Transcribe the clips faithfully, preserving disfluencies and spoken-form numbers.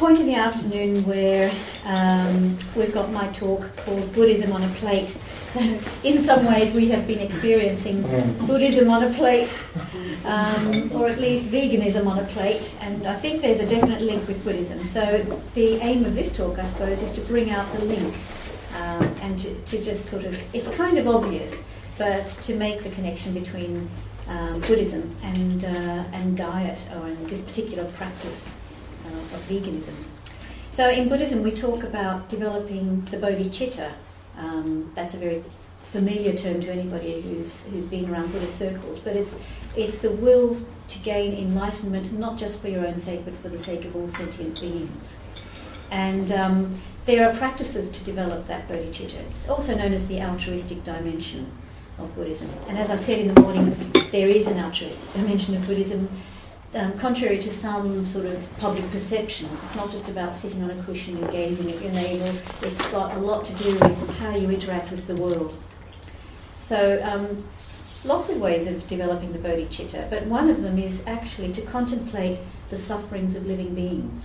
point in the afternoon where um, we've got my talk called Buddhism on a Plate. So in some ways we have been experiencing Buddhism on a plate, um, or at least veganism on a plate, and I think there's a definite link with Buddhism. So the aim of this talk, I suppose, is to bring out the link um, and to, to just sort of, it's kind of obvious, but to make the connection between um, Buddhism and, uh, and diet, or in this particular practice uh, of veganism. So in Buddhism we talk about developing the bodhicitta. Um, that's a very familiar term to anybody who's who's been around Buddhist circles, but it's it's the will to gain enlightenment, not just for your own sake, but for the sake of all sentient beings. And um, there are practices to develop that bodhicitta. It's also known as the altruistic dimension of Buddhism. And as I said in the morning, there is an altruistic dimension of Buddhism. Um, contrary to some sort of public perceptions, it's not just about sitting on a cushion and gazing at your navel. It's got a lot to do with how you interact with the world. So um, lots of ways of developing the bodhicitta, but one of them is actually to contemplate the sufferings of living beings.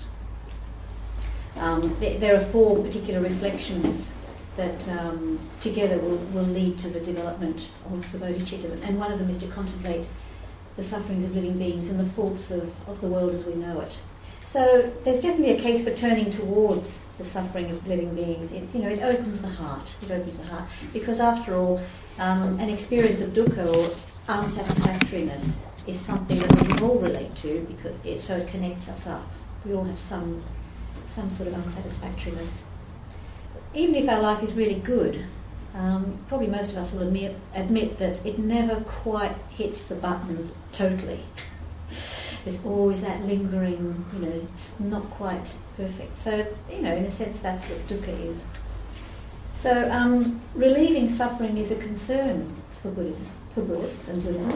Um, th- there are four particular reflections that um, together will, will lead to the development of the bodhicitta, and one of them is to contemplate the sufferings of living beings and the faults of, of the world as we know it. So there's definitely a case for turning towards the suffering of living beings. It, you know, it opens the heart. It opens the heart because, after all, um, an experience of dukkha or unsatisfactoriness is something that we can all relate to because it, so it connects us up. We all have some some sort of unsatisfactoriness. Even if our life is really good, Um, probably most of us will admit, admit that it never quite hits the button totally. There's always that lingering, you know, it's not quite perfect. So, you know, in a sense, that's what dukkha is. So, um, relieving suffering is a concern for Buddhism, for Buddhists and Buddhism.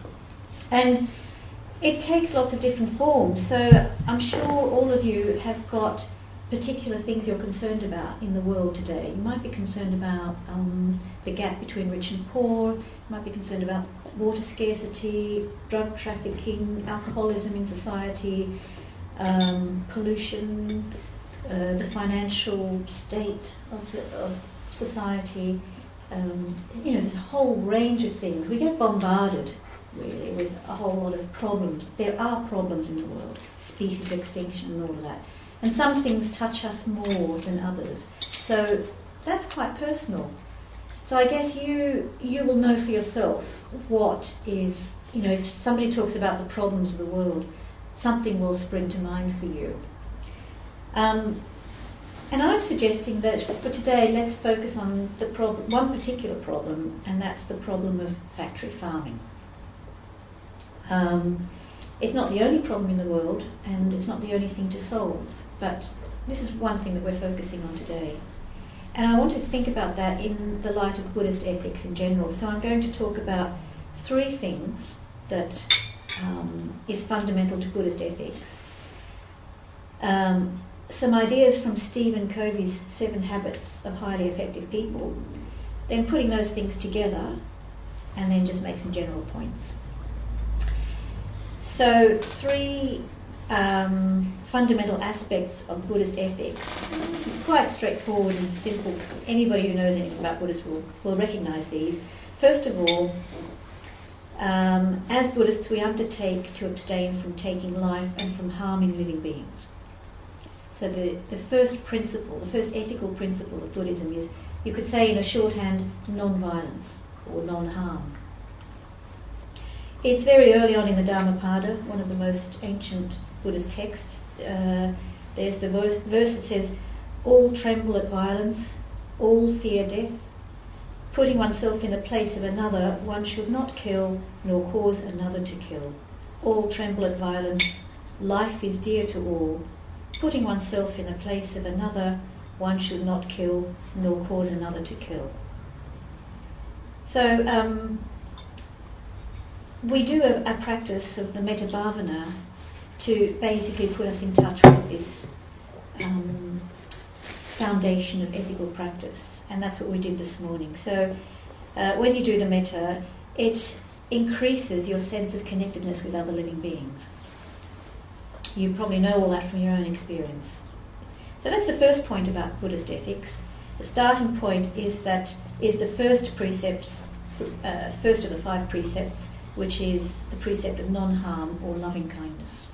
And it takes lots of different forms. So, I'm sure all of you have got particular things you're concerned about in the world today. You might be concerned about um, the gap between rich and poor. You might be concerned about water scarcity, drug trafficking, alcoholism in society, um, pollution, uh, the financial state of, the, of society. Um, you know, there's a whole range of things. We get bombarded, really, with a whole lot of problems. There are problems in the world, species extinction and all of that. And some things touch us more than others. So that's quite personal. So I guess you you will know for yourself what is, you know, if somebody talks about the problems of the world, something will spring to mind for you. Um, and I'm suggesting that for today, let's focus on the problem, one particular problem, and that's the problem of factory farming. Um, it's not the only problem in the world, and it's not the only thing to solve. But this is one thing that we're focusing on today. And I want to think about that in the light of Buddhist ethics in general. So I'm going to talk about three things that um, is fundamental to Buddhist ethics. Um, some ideas from Stephen Covey's Seven Habits of Highly Effective People, then putting those things together, and then just make some general points. So three Um, fundamental aspects of Buddhist ethics. It's quite straightforward and simple. Anybody who knows anything about Buddhists will, will recognise these. First of all, um, as Buddhists we undertake to abstain from taking life and from harming living beings. So the, the first principle, the first ethical principle of Buddhism is, you could say in a shorthand, non-violence or non-harm. It's very early on in the Dhammapada, one of the most ancient Buddhist texts. Uh, there's the verse, verse that says, all tremble at violence, all fear death. Putting oneself in the place of another, one should not kill, nor cause another to kill. All tremble at violence, life is dear to all. Putting oneself in the place of another, one should not kill, nor cause another to kill. So, um, we do a, a practice of the metta bhavana to basically put us in touch with this um, foundation of ethical practice, and that's what we did this morning. So uh, when you do the metta, it increases your sense of connectedness with other living beings. You probably know all that from your own experience. So that's the first point about Buddhist ethics. The starting point is that is the first precepts, uh, first of the five precepts, which is the precept of non-harm or loving kindness.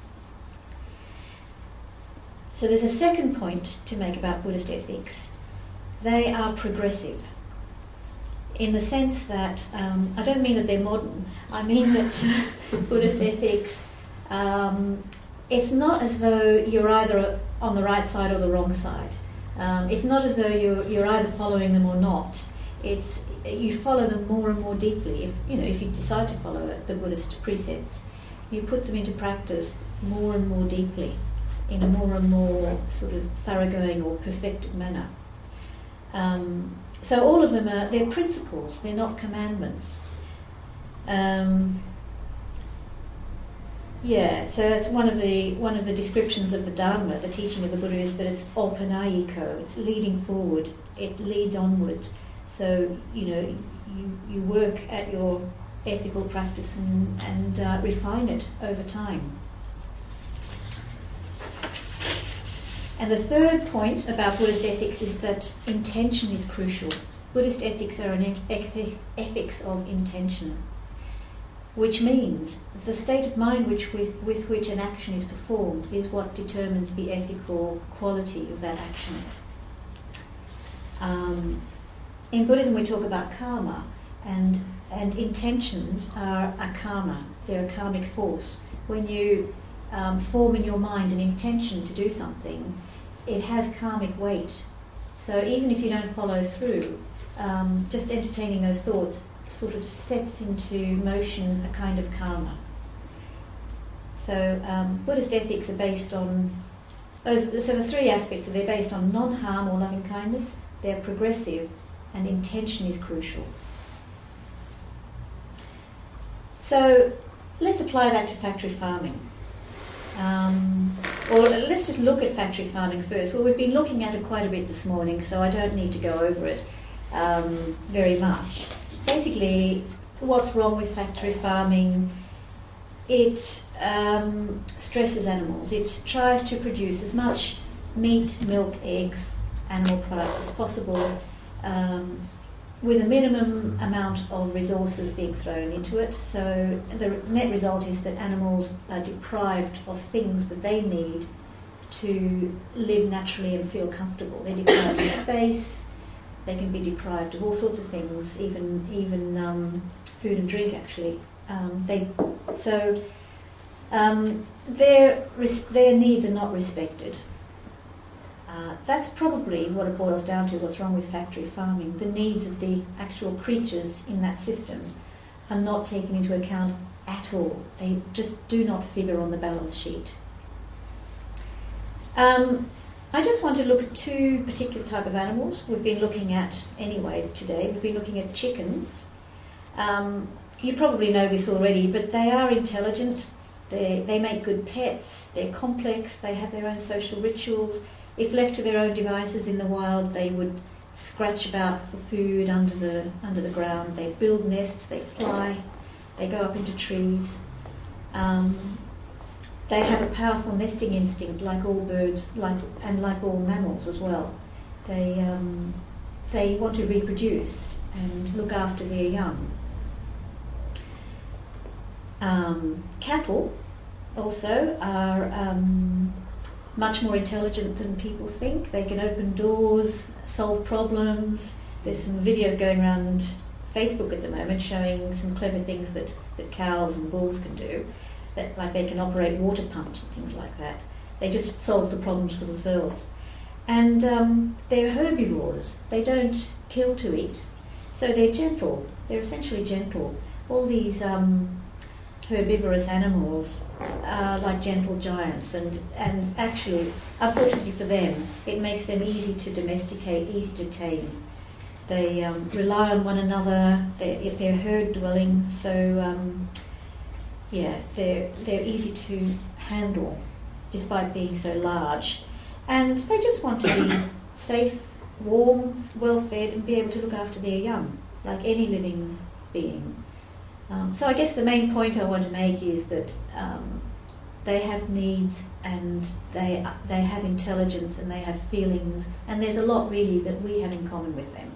So there's a second point to make about Buddhist ethics. They are progressive, in the sense that, um, I don't mean that they're modern, I mean that Buddhist ethics, um, it's not as though you're either on the right side or the wrong side. Um, it's not as though you're, you're either following them or not. It's you follow them more and more deeply. If you know, if you decide to follow the Buddhist precepts, you put them into practice more and more deeply, in a more and more sort of thoroughgoing or perfected manner. Um, so all of them are they're principles. They're not commandments. Um, Yeah, so that's one of the one of the descriptions of the Dharma, the teaching of the Buddha, is that it's opanayiko, it's leading forward, it leads onward. So, you know, you, you work at your ethical practice and, and uh, refine it over time. And the third point about Buddhist ethics is that intention is crucial. Buddhist ethics are an eth- ethics of intention, which means the state of mind which with, with which an action is performed is what determines the ethical quality of that action. Um, in Buddhism we talk about karma, and, and intentions are a karma, they're a karmic force. When you um, form in your mind an intention to do something, it has karmic weight. So even if you don't follow through, um, just entertaining those thoughts sort of sets into motion a kind of karma. So um, Buddhist ethics are based on those. So the three aspects are they're based on non-harm or loving kindness. They're progressive, and intention is crucial. So let's apply that to factory farming. Um, or let's just look at factory farming first. Well, we've been looking at it quite a bit this morning, so I don't need to go over it um, very much. Basically, what's wrong with factory farming? It um, stresses animals. It tries to produce as much meat, milk, eggs, animal products as possible, um, with a minimum amount of resources being thrown into it. So the net result is that animals are deprived of things that they need to live naturally and feel comfortable. They're deprived of space. They can be deprived of all sorts of things, even even um, food and drink. Actually, um, they so um, their res- their needs are not respected. Uh, that's probably what it boils down to. What's wrong with factory farming? The needs of the actual creatures in that system are not taken into account at all. They just do not figure on the balance sheet. Um, I just want to look at two particular type of animals we've been looking at anyway today. We've been looking at chickens. Um, you probably know this already, but they are intelligent. They they make good pets. They're complex. They have their own social rituals. If left to their own devices in the wild, they would scratch about for food under the under the ground. They build nests. They fly. They go up into trees. Um, They have a powerful nesting instinct, like all birds, like and like all mammals as well. They um, they want to reproduce and look after their young. Um, cattle also are um, much more intelligent than people think. They can open doors, solve problems. There's some videos going around Facebook at the moment showing some clever things that, that cows and bulls can do. That, like they can operate water pumps and things like that. They just solve the problems for themselves. And um, they're herbivores. They don't kill to eat. So they're gentle. They're essentially gentle. All these um, herbivorous animals are like gentle giants. And, and actually, unfortunately for them, it makes them easy to domesticate, easy to tame. They um, rely on one another. They're, they're herd dwelling. So... Um, Yeah, they're they're easy to handle, despite being so large, and they just want to be safe, warm, well-fed, and be able to look after their young, like any living being. Um, so I guess the main point I want to make is that um, they have needs, and they they have intelligence, and they have feelings, and there's a lot really that we have in common with them.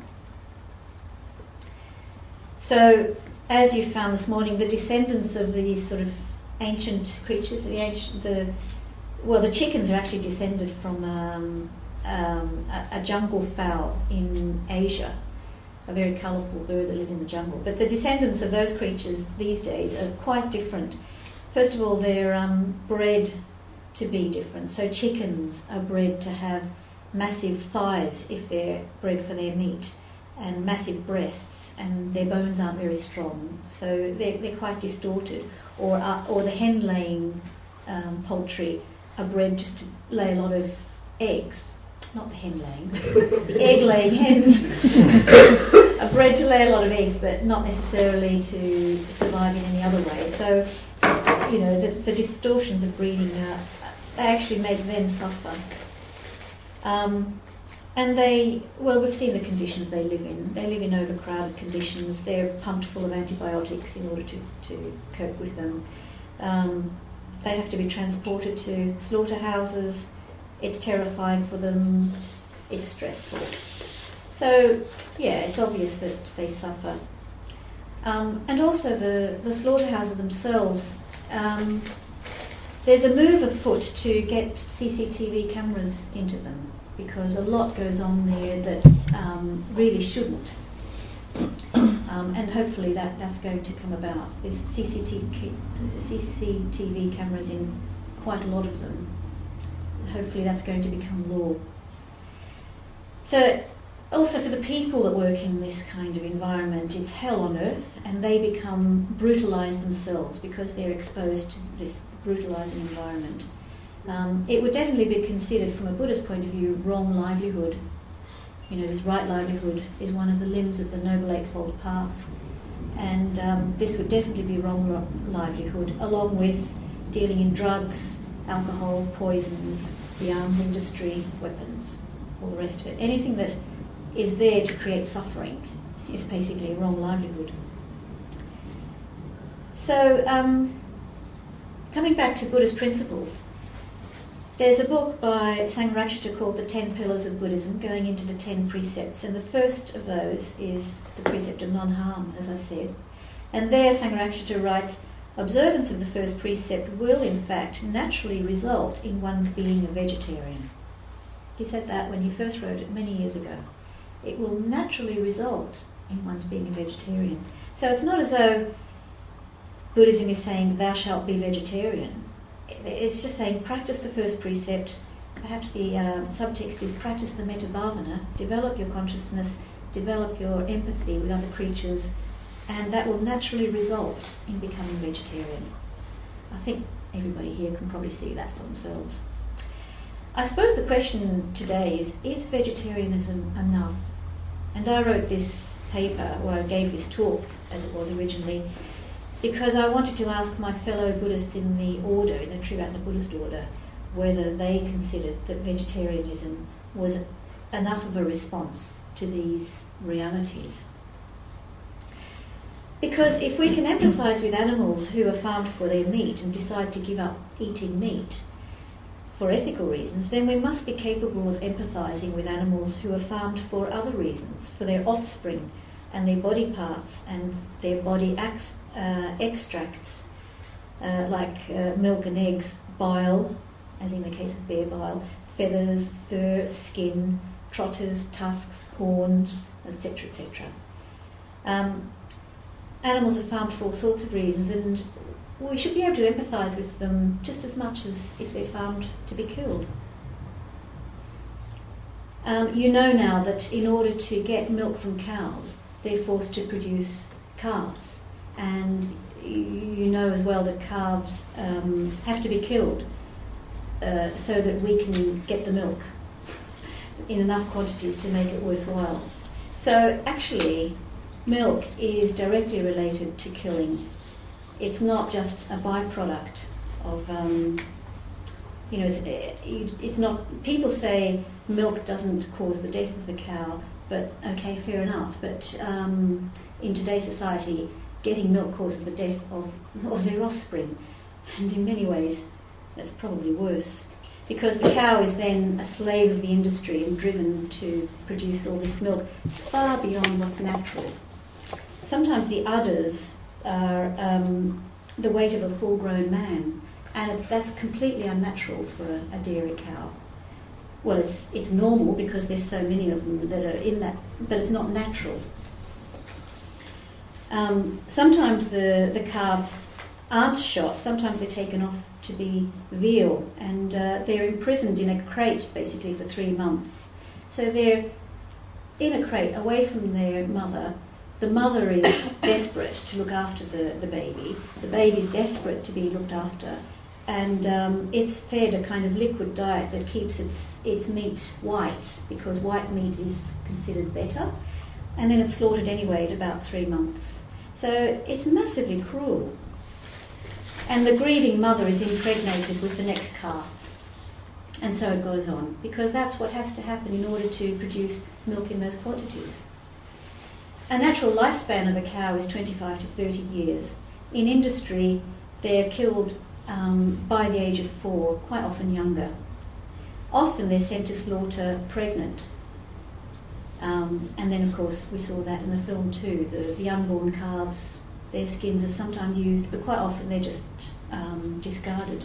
So, as you found this morning, the descendants of these sort of ancient creatures, the ancient, the well, the chickens are actually descended from um, um, a, a jungle fowl in Asia, a very colourful bird that lives in the jungle. But the descendants of those creatures these days are quite different. First of all, they're um, bred to be different. So chickens are bred to have massive thighs if they're bred for their meat, and massive breasts, and their bones aren't very strong. So they're, they're quite distorted. Or, uh, or the hen-laying um, poultry are bred just to lay a lot of eggs. Not the hen-laying, the egg-laying hens are bred to lay a lot of eggs, but not necessarily to survive in any other way. So, you know, the, the distortions of breeding, uh, they actually make them suffer. Um, and they, well, we've seen the conditions they live in. They live in overcrowded conditions. They're pumped full of antibiotics in order to, to cope with them. Um, they have to be transported to slaughterhouses. It's terrifying for them. It's stressful. So, yeah, it's obvious that they suffer. Um, and also the, the slaughterhouses themselves, um, there's a move afoot to get C C T V cameras into them, because a lot goes on there that um, really shouldn't. Um, and hopefully that, that's going to come about. There's C C T V cameras in quite a lot of them. Hopefully that's going to become law. So also for the people that work in this kind of environment, it's hell on earth, and they become brutalised themselves because they're exposed to this brutalising environment. Um, it would definitely be considered, from a Buddhist point of view, wrong livelihood. You know, this right livelihood is one of the limbs of the Noble Eightfold Path, and um, this would definitely be wrong livelihood, along with dealing in drugs, alcohol, poisons, the arms industry, weapons, all the rest of it. Anything that is there to create suffering is basically a wrong livelihood. So, um, coming back to Buddhist principles, there's a book by Sangharakshita called The Ten Pillars of Buddhism, going into the ten precepts, and the first of those is the precept of non-harm, as I said. And there Sangharakshita writes, observance of the first precept will, in fact, naturally result in one's being a vegetarian. He said that when he first wrote it many years ago. It will naturally result in one's being a vegetarian. So it's not as though Buddhism is saying, thou shalt be vegetarian. It's just saying, practice the first precept. Perhaps the uh, subtext is practice the metta bhavana, develop your consciousness, develop your empathy with other creatures, and that will naturally result in becoming vegetarian. I think everybody here can probably see that for themselves. I suppose the question today is, is vegetarianism enough? And I wrote this paper, or I gave this talk, as it was originally, because I wanted to ask my fellow Buddhists in the order, in the Triratna Buddhist order, whether they considered that vegetarianism was enough of a response to these realities. Because if we can empathise with animals who are farmed for their meat and decide to give up eating meat for ethical reasons, then we must be capable of empathising with animals who are farmed for other reasons, for their offspring and their body parts and their body acts, uh, extracts, uh, like uh, milk and eggs, bile, as in the case of bear bile, feathers, fur, skin, trotters, tusks, horns, et cetera, et cetera. Um, animals are farmed for all sorts of reasons, and we should be able to empathise with them just as much as if they're farmed to be killed. Um, you know now that in order to get milk from cows, they're forced to produce calves, and you know as well that calves um, have to be killed uh, so that we can get the milk in enough quantities to make it worthwhile. So actually, milk is directly related to killing. It's not just a byproduct of, um, you know, it's, it's not, people say milk doesn't cause the death of the cow, but okay, fair enough, but um, in today's society, getting milk causes the death of, of their offspring. And in many ways, That's probably worse, because the cow is then a slave of the industry and driven to produce all this milk far beyond what's natural. Sometimes the udders are um, the weight of a full-grown man, and it's, that's completely unnatural for a, a dairy cow. Well, it's it's normal because there's so many of them that are in that, but it's not natural. Um, sometimes the, the calves aren't shot, sometimes they're taken off to be veal, and uh, they're imprisoned in a crate basically for three months. So they're in a crate away from their mother. The mother is desperate to look after the, the baby. The baby's desperate to be looked after. And um, it's fed a kind of liquid diet that keeps its, its meat white, because white meat is considered better. And then it's slaughtered anyway at about three months. So it's massively cruel. And the grieving mother is impregnated with the next calf. And so it goes on, because that's what has to happen in order to produce milk in those quantities. A natural lifespan of a cow is twenty-five to thirty years. In industry, they're killed um, by the age of four, quite often younger. Often they're sent to slaughter pregnant. Um, and then, of course, we saw that in the film too. The, the unborn calves, their skins are sometimes used, but quite often they're just um, discarded.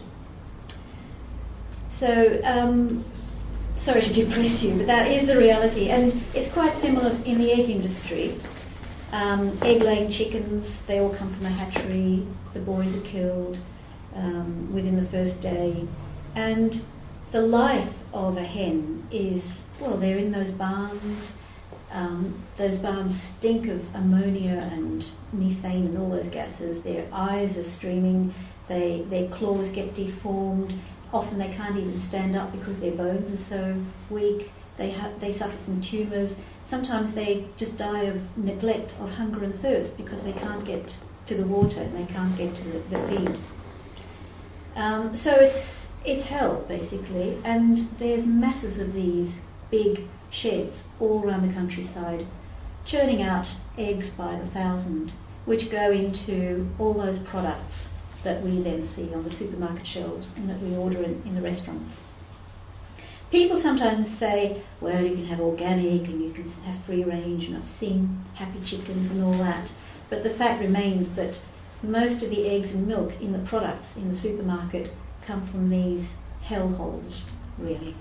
So, um, sorry to depress you, but that is the reality. And it's quite similar in the egg industry. Um, egg-laying chickens, they all come from a hatchery. The boys are killed um, within the first day. And the life of a hen is, well, they're in those barns. Um, those barns stink of ammonia and methane and all those gases. Their eyes are streaming. They, their claws get deformed. Often they can't even stand up because their bones are so weak. They, ha- they suffer from tumours. Sometimes they just die of neglect, of hunger and thirst, because they can't get to the water and they can't get to the, the feed. Um, so it's it's hell, basically, and there's masses of these big sheds all around the countryside, churning out eggs by the thousand, which go into all those products that we then see on the supermarket shelves and that we order in, in the restaurants. People sometimes say, well, you can have organic and you can have free range, and I've seen happy chickens and all that. But the fact remains that most of the eggs and milk in the products in the supermarket come from these hellholes, really.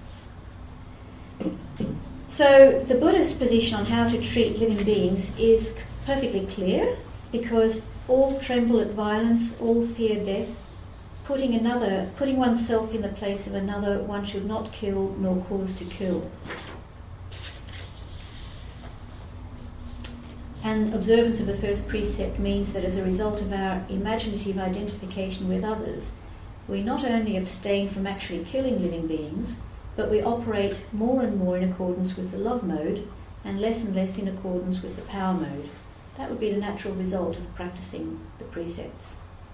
So the Buddhist position on how to treat living beings is perfectly clear, because all tremble at violence, all fear death. Putting another, putting oneself in the place of another, one should not kill nor cause to kill. And observance of the first precept means that as a result of our imaginative identification with others, we not only abstain from actually killing living beings, but we operate more and more in accordance with the love mode and less and less in accordance with the power mode. That would be the natural result of practicing the precepts.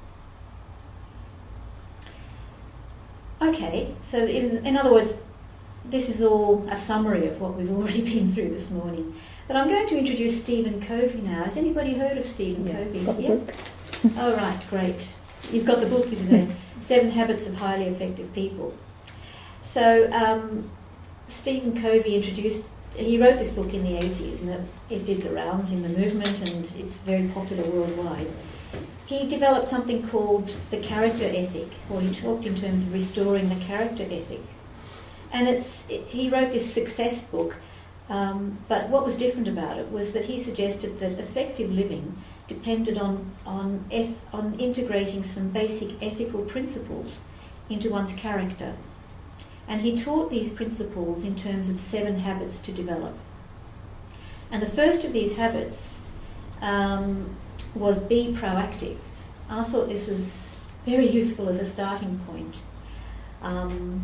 Okay, so in, in other words, this is all a summary of what we've already been through this morning. But I'm going to introduce Stephen Covey now. Has anybody heard of Stephen yeah, Covey? Got the yeah? book. Oh, right, great. You've got the book with you there. Seven Habits of Highly Effective People. So um, Stephen Covey introduced, he wrote this book in the eighties, and it, it did the rounds in the movement, and it's very popular worldwide. He developed something called the character ethic, or he talked in terms of restoring the character ethic. And it's it, he wrote this success book, um, but what was different about it was that he suggested that effective living depended on on, eth- on integrating some basic ethical principles into one's character. And he taught these principles in terms of seven habits to develop. And the first of these habits um, was be proactive. I thought this was very useful as a starting point. Um,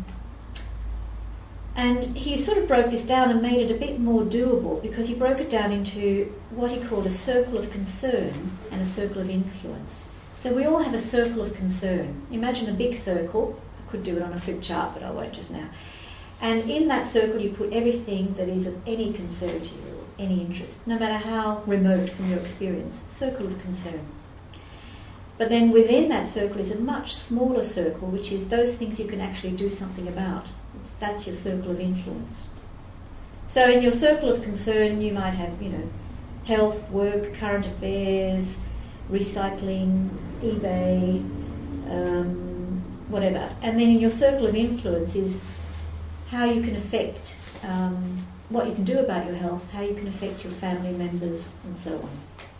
and he sort of broke this down and made it a bit more doable, because he broke it down into what he called a circle of concern and a circle of influence. So we all have a circle of concern. Imagine a big circle. I could do it on a flip chart, but I won't just now. And in that circle you put everything that is of any concern to you, any interest, no matter how remote from your experience. Circle of concern. But then within that circle is a much smaller circle, which is those things you can actually do something about. It's, that's your circle of influence. So in your circle of concern, you might have, you know, health, work, current affairs, recycling, eBay, um, whatever. And then in your circle of influence is how you can affect, um, what you can do about your health, how you can affect your family members, and so on.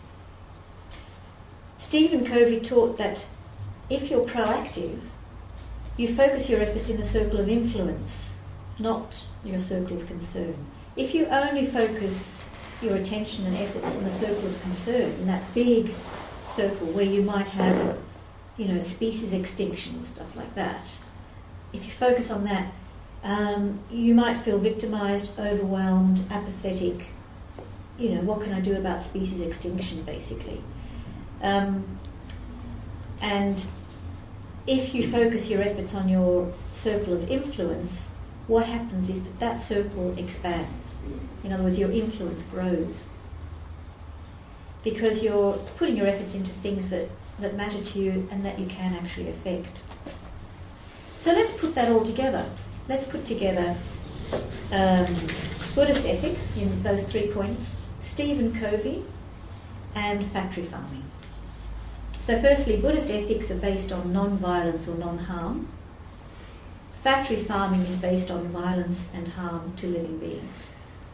Stephen Covey taught that if you're proactive, you focus your efforts in the circle of influence, not your circle of concern. If you only focus your attention and efforts on the circle of concern, in that big circle where you might have, you know, species extinction, stuff like that, if you focus on that, um, you might feel victimised, overwhelmed, apathetic. You know, what can I do about species extinction, basically? Um, and if you focus your efforts on your circle of influence, what happens is that that circle expands. In other words, your influence grows because you're putting your efforts into things that, that matter to you and that you can actually affect. So let's put that all together. Let's put together um, Buddhist ethics in those three points, Stephen Covey, and factory farming. So firstly, Buddhist ethics are based on non-violence or non-harm. Factory farming is based on violence and harm to living beings.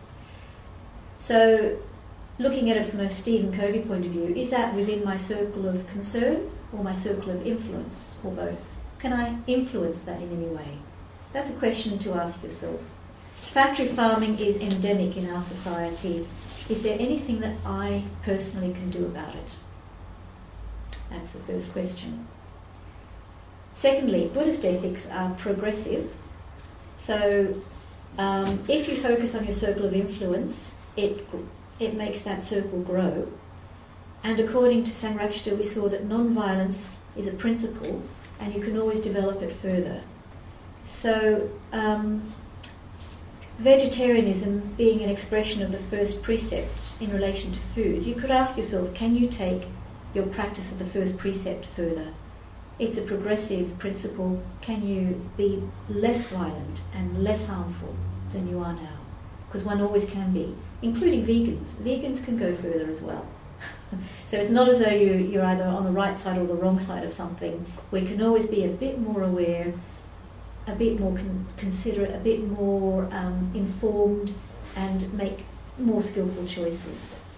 So, looking at it from a Stephen Covey point of view, is that within my circle of concern or my circle of influence, or both? Can I influence that in any way? That's a question to ask yourself. Factory farming is endemic in our society. Is there anything that I personally can do about it? That's the first question. Secondly, Buddhist ethics are progressive. So um, if you focus on your circle of influence, it, it makes that circle grow. And according to Sangharakshita, we saw that non-violence is a principle and you can always develop it further. So um, vegetarianism being an expression of the first precept in relation to food, you could ask yourself, can you take your practice of the first precept further? It's a progressive principle. Can you be less violent and less harmful than you are now? Because one always can be, including vegans. Vegans can go further as well. So it's not as though you, you're either on the right side or the wrong side of something. We can always be a bit more aware, a bit more con- considerate, a bit more um, informed, and make more skillful choices.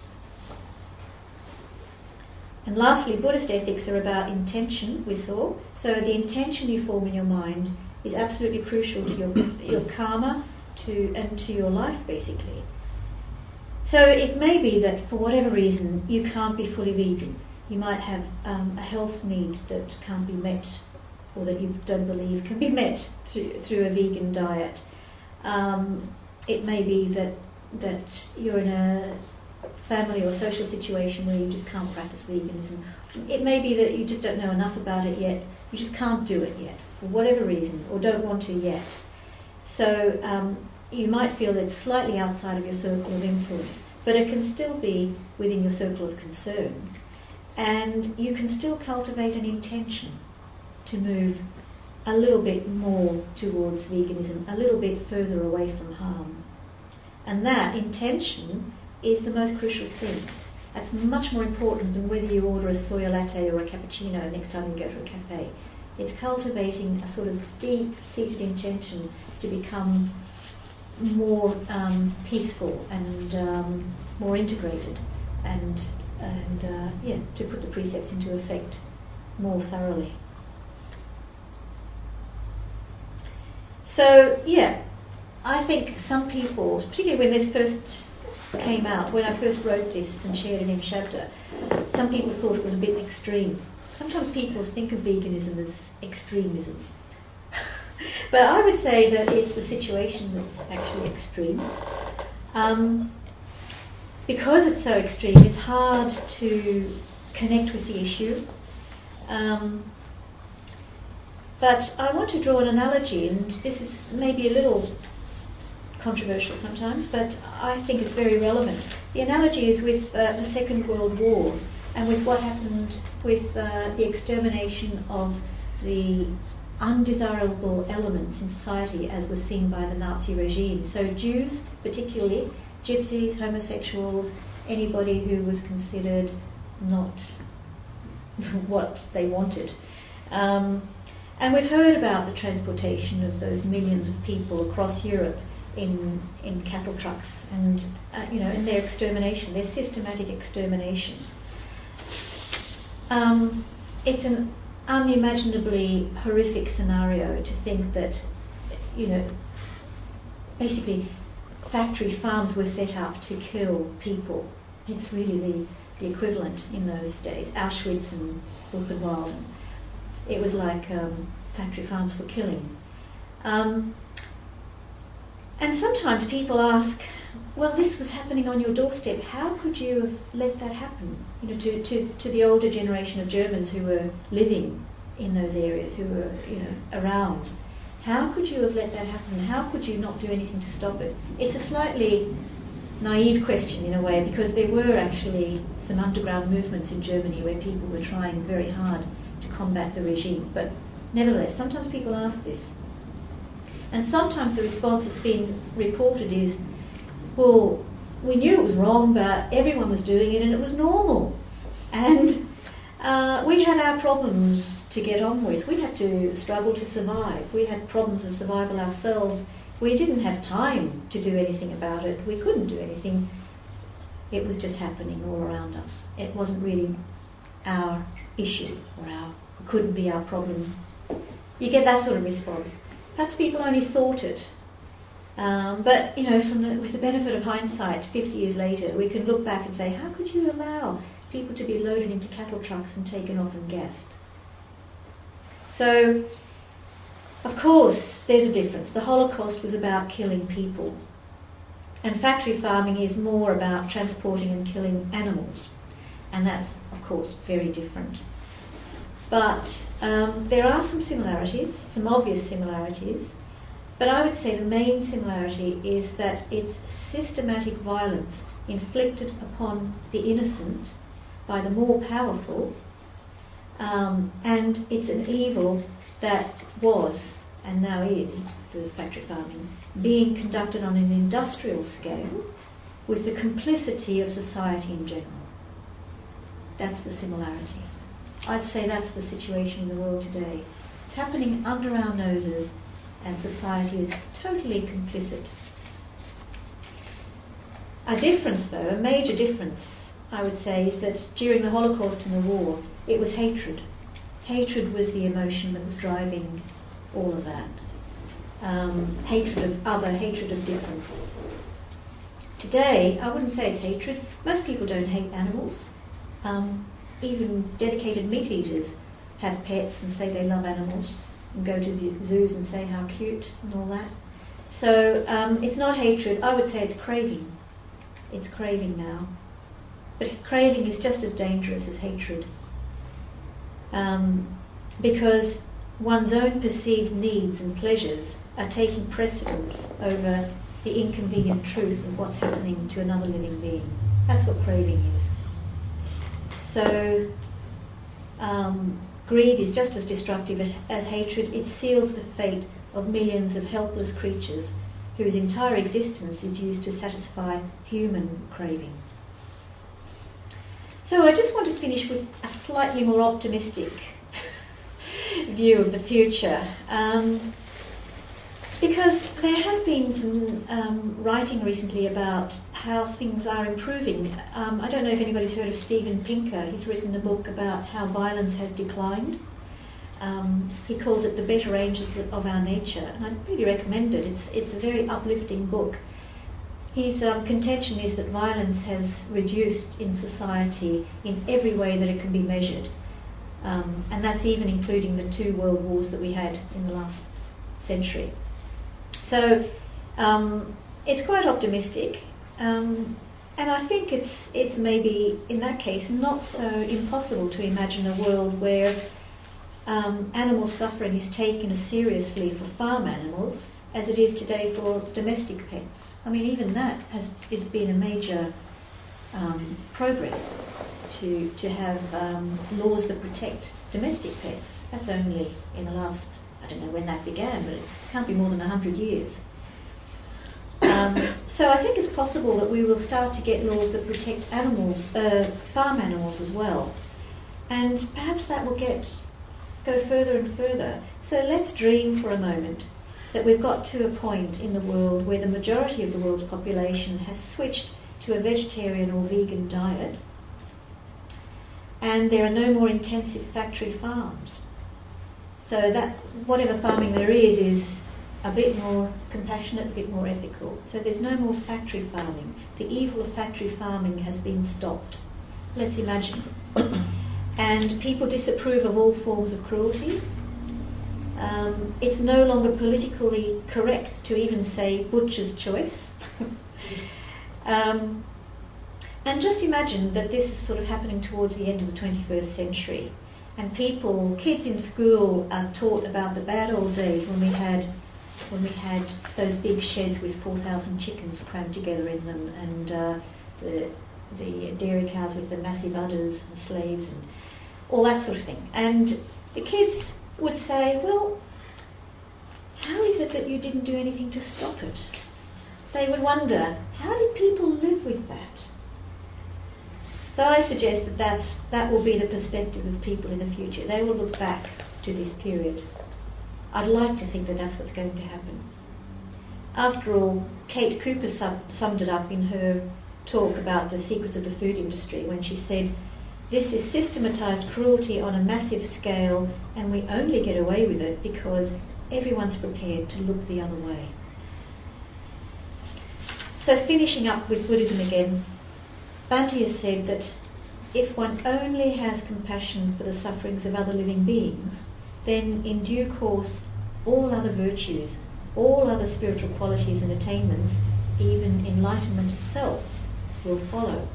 And lastly, Buddhist ethics are about intention, we saw. So the intention you form in your mind is absolutely crucial to your, your karma to, and to your life, basically. So it may be that for whatever reason you can't be fully vegan. You might have um, a health need that can't be met, or that you don't believe can be met through, through a vegan diet. Um, it may be that that you're in a family or social situation where you just can't practice veganism. It may be that you just don't know enough about it yet. You just can't do it yet, for whatever reason, or don't want to yet. So um, you might feel it's slightly outside of your circle of influence, but it can still be within your circle of concern. And you can still cultivate an intention to move a little bit more towards veganism, a little bit further away from harm. And that intention is the most crucial thing. That's much more important than whether you order a soy latte or a cappuccino next time you go to a cafe. It's cultivating a sort of deep-seated intention to become more um, peaceful and um, more integrated, and and uh, yeah, to put the precepts into effect more thoroughly. So yeah, I think some people, particularly when this first came out, when I first wrote this and shared it in Shabda, some people thought it was a bit extreme. Sometimes people think of veganism as extremism. But I would say that it's the situation that's actually extreme. Um, because it's so extreme, it's hard to connect with the issue. Um, but I want to draw an analogy, and this is maybe a little controversial sometimes, but I think it's very relevant. The analogy is with uh, the Second World War. and with what happened with uh, the extermination of the undesirable elements in society as was seen by the Nazi regime. So Jews, particularly, gypsies, homosexuals, anybody who was considered not what they wanted. Um, and we've heard about the transportation of those millions of people across Europe in in cattle trucks, and uh, you know, in their extermination, their systematic extermination. Um, it's an unimaginably horrific scenario to think that, you know, basically factory farms were set up to kill people. It's really the, the equivalent in those days. Auschwitz and Buchenwald. It was like um, factory farms for killing. Um, and sometimes people ask, well, this was happening on your doorstep. How could you have let that happen? You know, to, to, to the older generation of Germans who were living in those areas, who were, you know, around. How could you have let that happen? How could you not do anything to stop it? It's a slightly naive question in a way, because there were actually some underground movements in Germany where people were trying very hard to combat the regime. But nevertheless, sometimes people ask this. And sometimes the response that's been reported is, well, we knew it was wrong, but everyone was doing it and it was normal. And uh, we had our problems to get on with. We had to struggle to survive. We had problems of survival ourselves. We didn't have time to do anything about it. We couldn't do anything. It was just happening all around us. It wasn't really our issue, or our, it couldn't be our problem. You get that sort of response. Perhaps people only thought it. Um, but, you know, from the, with the benefit of hindsight, fifty years later, we can look back and say, how could you allow people to be loaded into cattle trucks and taken off and gassed? So, of course, there's a difference. The Holocaust was about killing people. And factory farming is more about transporting and killing animals. And that's, of course, very different. But um, there are some similarities, some obvious similarities. But I would say the main similarity is that it's systematic violence inflicted upon the innocent by the more powerful, um, and it's an evil that was, and now is, through factory farming, being conducted on an industrial scale with the complicity of society in general. That's the similarity. I'd say that's the situation in the world today. It's happening under our noses, and society is totally complicit. A difference, though, a major difference, I would say, is that during the Holocaust and the war, it was hatred. Hatred was the emotion that was driving all of that. Um, hatred of other, hatred of difference. Today, I wouldn't say it's hatred. Most people don't hate animals. Um, even dedicated meat eaters have pets and say they love animals, and go to zoos and say how cute and all that. So um, it's not hatred. I would say it's craving. It's craving now. But craving is just as dangerous as hatred. Um, because one's own perceived needs and pleasures are taking precedence over the inconvenient truth of what's happening to another living being. That's what craving is. So um, greed is just as destructive as hatred. It seals the fate of millions of helpless creatures whose entire existence is used to satisfy human craving. So I just want to finish with a slightly more optimistic view of the future. Um, because there has been some um, writing recently about how things are improving. Um, I don't know if anybody's heard of Steven Pinker. He's written a book about how violence has declined. Um, he calls it The Better Angels of Our Nature, and I'd really recommend it. It's, it's a very uplifting book. His um, contention is that violence has reduced in society in every way that it can be measured. Um, and that's even including the two world wars that we had in the last century. So um, it's quite optimistic, um, and I think it's it's maybe in that case not so impossible to imagine a world where um, animal suffering is taken as seriously for farm animals as it is today for domestic pets. I mean, even that has, has been a major um, progress. to to have um, laws that protect domestic pets. That's only in the last, I don't know when that began, but it can't be more than one hundred years. Um, so I think it's possible that we will start to get laws that protect animals, uh, farm animals as well. And perhaps that will get go further and further. So let's dream for a moment that we've got to a point in the world where the majority of the world's population has switched to a vegetarian or vegan diet, and there are no more intensive factory farms. So that whatever farming there is is a bit more compassionate, a bit more ethical. So there's no more factory farming. The evil of factory farming has been stopped. Let's imagine. And people disapprove of all forms of cruelty. Um, it's no longer politically correct to even say butcher's choice. um, and just imagine that this is sort of happening towards the end of the twenty-first century. And people, kids in school are taught about the bad old days when we had when we had those big sheds with four thousand chickens crammed together in them, and uh, the, the dairy cows with the massive udders and slaves and all that sort of thing. And the kids would say, well, how is it that you didn't do anything to stop it? They would wonder, how did people live with that? So I suggest that that's, that will be the perspective of people in the future. They will look back to this period. I'd like to think that that's what's going to happen. After all, Kate Cooper sum, summed it up in her talk about the secrets of the food industry when she said, this is systematised cruelty on a massive scale, and we only get away with it because everyone's prepared to look the other way. So finishing up with Buddhism again, Bhante has said that if one only has compassion for the sufferings of other living beings, then in due course all other virtues, all other spiritual qualities and attainments, even enlightenment itself, will follow.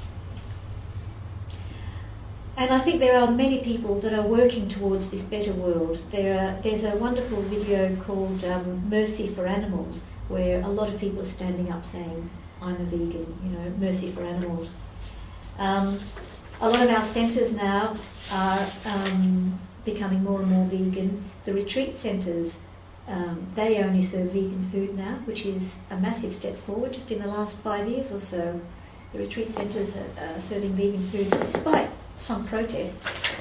And I think there are many people that are working towards this better world. There are, there's a wonderful video called um, Mercy for Animals, where a lot of people are standing up saying, I'm a vegan, you know, mercy for animals. Um, a lot of our centres now are um, becoming more and more vegan. The retreat centres, um, they only serve vegan food now, which is a massive step forward. Just in the last five years or so, the retreat centres are, are serving vegan food, despite some protests.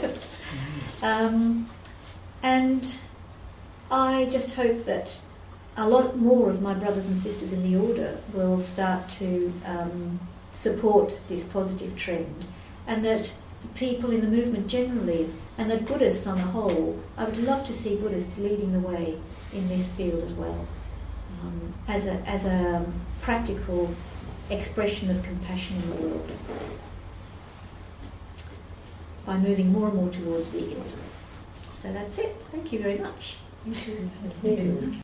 um, and I just hope that a lot more of my brothers and sisters in the order will start to um, support this positive trend, and that people in the movement generally, and that Buddhists on the whole, I would love to see Buddhists leading the way in this field as well, um, as a as a practical expression of compassion in the world, by moving more and more towards veganism. So that's it. Thank you very much. Thank you. Thank you.